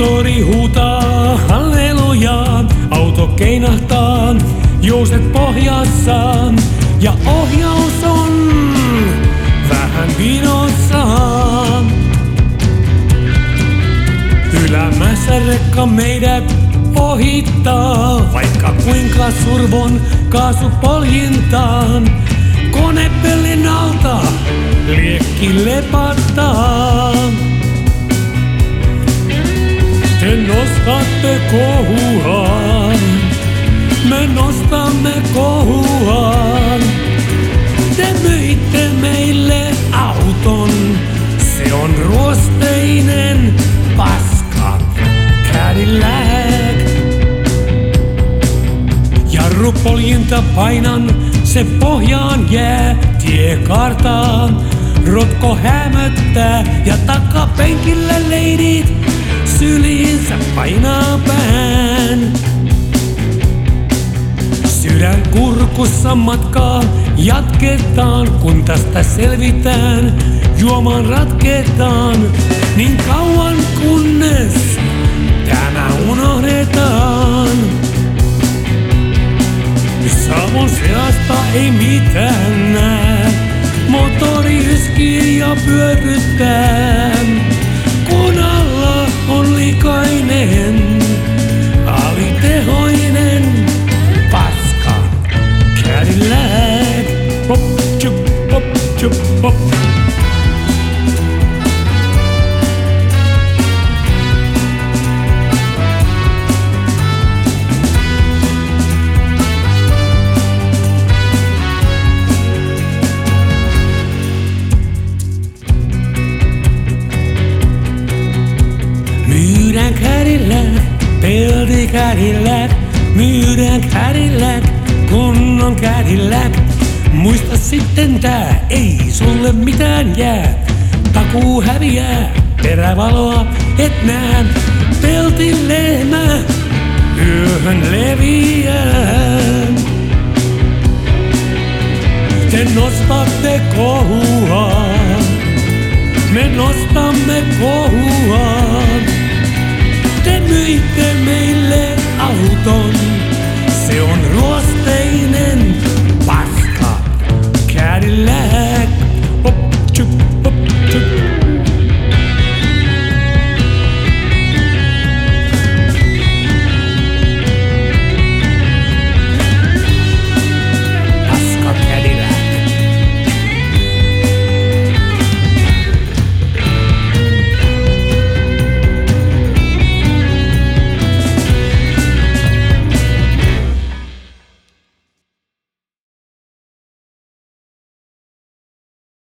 Moottori huutaa hallelujaa, auto keinahtaa, jouset pohjassaan ja ohjaus on vähän vinossaan. Ylämässä rekka meidät ohittaa, vaikka kuinka survon kaasupoljintaan. Konepellin alta liekki lepattaa. Te nostatte kohuaan, me nostamme kohuaan. Te myitte meille auton, se on ruosteinen paska Cadillac. Jarrupoljinta painan, se pohjaan jää tiekartaan. Rotko hämöttää ja takapenkillä leidit syliinsä painaa pään. Sydän kurkussa matkaa jatketaan, kun tästä selvitään. Juomaan ratketaan niin kauan kunnes tämä unohdetaan. Savun seasta ei mitään näe, moottori yskii ja pyörryttää. Kun alla on likainen, alitehoinen paska Cadillac. Pop, chup, pop, chup, pop. Myydään Cadillac, pelti Cadillac. Myydään Cadillac, kunnon Cadillac. Muista sitten tää, ei sulle mitään jää. Takuu häviää, perävaloa et näe. Peltin lehmä yöhön leviää. Te nostatte kohuaan, me nostamme kohuaan. Te myitte meille auton,